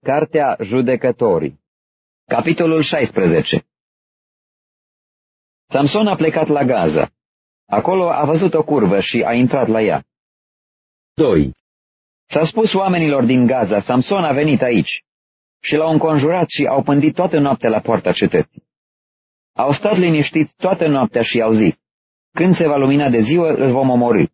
Cartea Judecătorii. Capitolul 16. Samson a plecat la Gaza. Acolo a văzut o curvă și a intrat la ea. 2. S-a spus oamenilor din Gaza, Samson a venit aici. Și l-au înconjurat și au pândit toată noaptea la poarta cetății. Au stat liniștiți toată noaptea și au zis, când se va lumina de ziua, îl vom omorî.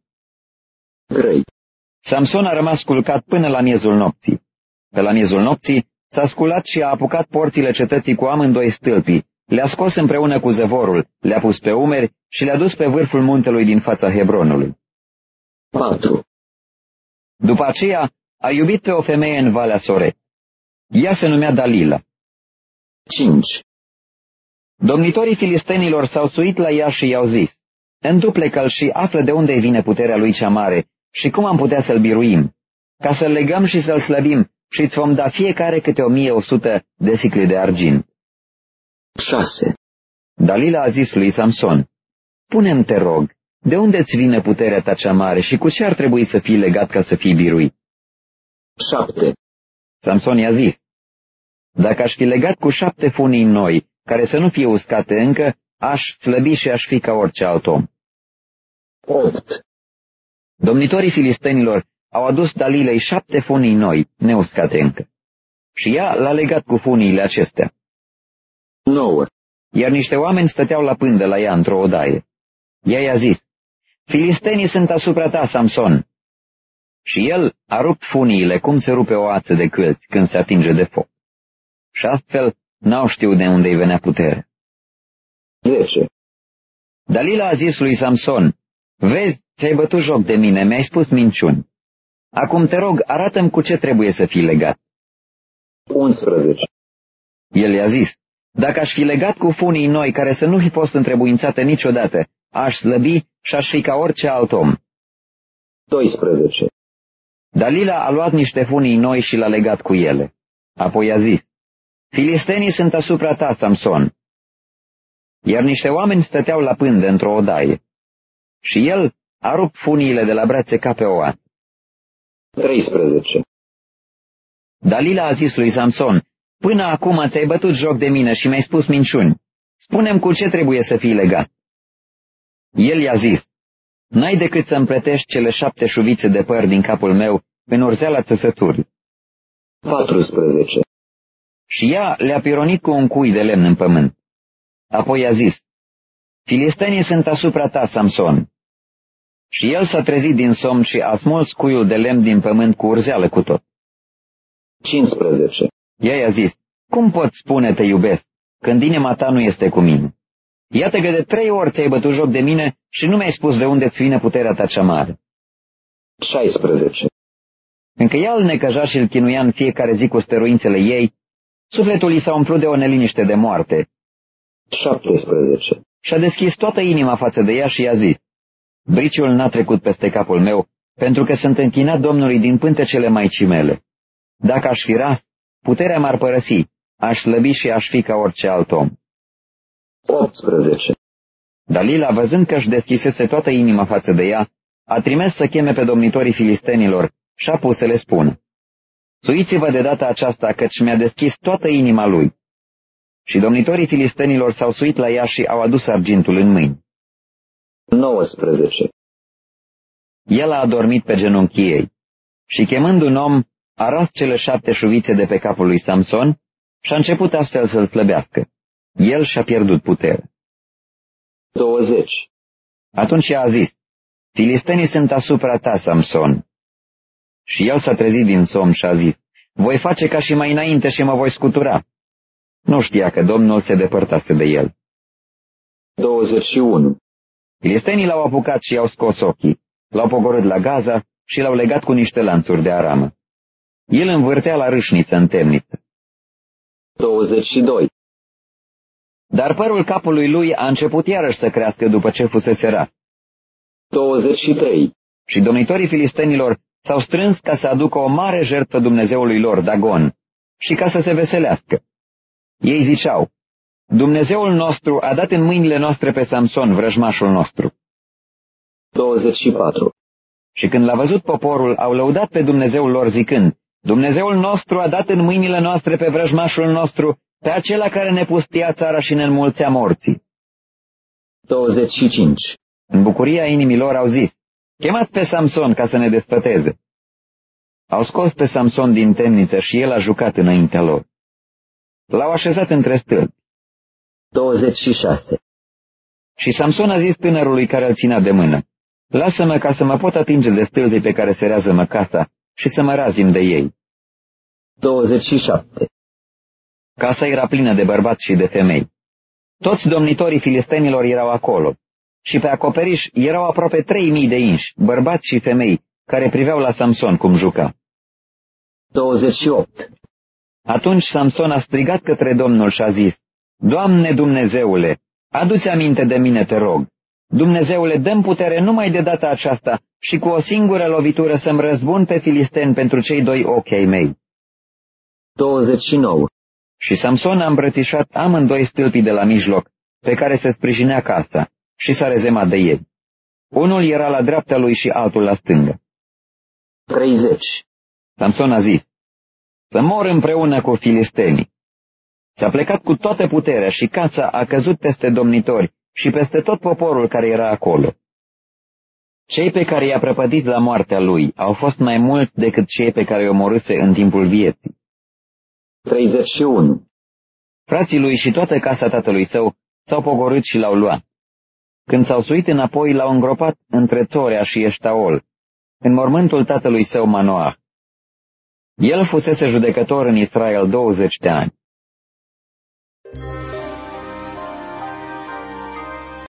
3. Samson a rămas culcat până la miezul nopții. Pe la miezul nopții s-a sculat și a apucat porțile cetății cu amândoi stâlpii, le-a scos împreună cu zăvorul, le-a pus pe umeri și le-a dus pe vârful muntelui din fața Hebronului. 4. După aceea a iubit pe o femeie în Valea Soret. Ea se numea Dalila. 5. Domnitorii filistenilor s-au suit la ea și i-au zis, înduplică-l și află de unde vine puterea lui cea mare și cum am putea să-l biruim, ca să-l legăm și să-l slăbim și îți vom da fiecare câte 1100 de sicle de argint. 6. Dalila a zis lui Samson, pune-mi, te rog, de unde-ți vine puterea ta cea mare și cu ce ar trebui să fii legat ca să fii biruit? 7. Samson i-a zis, dacă aș fi legat cu 7 funii noi, care să nu fie uscate încă, aș slăbi și aș fi ca orice alt om. 8. Domnitorii filistenilor au adus Dalilei 7 funii noi, neuscate încă. Și ea l-a legat cu funiile acestea. 9. Iar niște oameni stăteau la pândă la ea într-o odaie. Ea i-a zis, filistenii sunt asupra ta, Samson. Și el a rupt funiile cum se rupe o ață de câlți când se atinge de foc. Și astfel n-au știut de unde-i venea putere. 10. Dalila a zis lui Samson, vezi, ți-ai bătut joc de mine, mi-ai spus minciuni. Acum te rog, arată-mi cu ce trebuie să fii legat. 11. El i-a zis, dacă aș fi legat cu funii noi care să nu fi fost întrebuințate niciodată, aș slăbi și aș fi ca orice alt om. 12. Dalila a luat niște funii noi și l-a legat cu ele. Apoi a zis, filistenii sunt asupra ta, Samson. Iar niște oameni stăteau la pândă într-o odaie. Și el a rupt funiile de la brațe ca pe o ață. 13. Dalila a zis lui Samson, până acum ți-ai bătut joc de mine și mi-ai spus minciuni. Spune-mi cu ce trebuie să fii legat. El i-a zis, n-ai decât să împletești cele 7 șuvițe de păr din capul meu în urzeala țăsăturii. 14. Și ea le-a pironit cu un cui de lemn în pământ. Apoi a zis, filistenii sunt asupra ta, Samson. Și el s-a trezit din somn și a smuls cuiul de lemn din pământ cu urzeală cu tot. 15. Ea i-a zis, cum pot spune te iubesc, când inima ta nu este cu mine? Iată că de 3 ori ți-ai bătut joc de mine și nu mi-ai spus de unde-ți vine puterea ta cea mare. 16. Încă ea îl necăja și îl chinuia în fiecare zi cu stăruințele ei, sufletul i s-a umplut de o neliniște de moarte. 17. Și-a deschis toată inima față de ea și i-a zis, briciul n-a trecut peste capul meu, pentru că sunt închinat Domnului din pântecele maicii mele. Dacă aș fi ras, puterea m-ar părăsi, aș slăbi și aș fi ca orice alt om. 18. Dalila, văzând că își deschisese toată inima față de ea, a trimis să cheme pe domnitorii filistenilor și a pus să le spună, suiți-vă de data aceasta, căci mi-a deschis toată inima lui. Și domnitorii filistenilor s-au suit la ea și au adus argintul în mâini. 19. El a adormit pe genunchii ei și, chemând un om, a ras cele 7 șuvițe de pe capul lui Samson și a început astfel să-l slăbească. El și-a pierdut puterea. 20. Atunci ea a zis, filistenii sunt asupra ta, Samson. Și el s-a trezit din somn și a zis, voi face ca și mai înainte și mă voi scutura. Nu știa că Domnul se depărtase de el. 21. Filistenii l-au apucat și i-au scos ochii, l-au pogorât la Gaza și l-au legat cu niște lanțuri de aramă. El învârtea la râșniță în temniță. 22. Dar părul capului lui a început iarăși să crească după ce fusese ras. 23. Și domnitorii filistenilor s-au strâns ca să aducă o mare jertfă Dumnezeului lor, Dagon, și ca să se veselească. Ei ziceau, Dumnezeul nostru a dat în mâinile noastre pe Samson, vrăjmașul nostru. 24. Și când l-a văzut poporul, au lăudat pe Dumnezeul lor zicând, Dumnezeul nostru a dat în mâinile noastre pe vrăjmașul nostru, pe acela care ne pustia țara și ne înmulțea morții. 25. În bucuria inimilor au zis, chemați pe Samson ca să ne despăteze. Au scos pe Samson din temniță și el a jucat înaintea lor. L-au așezat între stâlpi. 26. Și Samson a zis tânărului care îl ținea de mână, lasă-mă ca să mă pot atinge de stâlpii pe care se rează-mă casa și să mă razim de ei. 27. Casa era plină de bărbați și de femei. Toți domnitorii filistenilor erau acolo și pe acoperiș erau aproape 3000 de inși, bărbați și femei, care priveau la Samson cum juca. 28. Atunci Samson a strigat către Domnul și a zis, Doamne Dumnezeule, adu-ți aminte de mine, te rog. Dumnezeule, dă-mi putere numai de data aceasta și cu o singură lovitură să-mi răzbun pe filisteni pentru cei 2 ochi ai mei. 29. Și Samson a îmbrățișat amândoi stâlpii de la mijloc, pe care se sprijinea casa, și s-a rezemat de ei. Unul era la dreapta lui și altul la stângă. 30. Samson a zis, să mor împreună cu filistenii. S-a plecat cu toată puterea și casa a căzut peste domnitori și peste tot poporul care era acolo. Cei pe care i-a prăpădit la moartea lui au fost mai mulți decât cei pe care i-o omorâse în timpul vieții. 31. Frații lui și toată casa tatălui său s-au pogorât și l-au luat. Când s-au suit înapoi, l-au îngropat între Țorea și Eștaol, în mormântul tatălui său Manoah. El fusese judecător în Israel 20 de ani.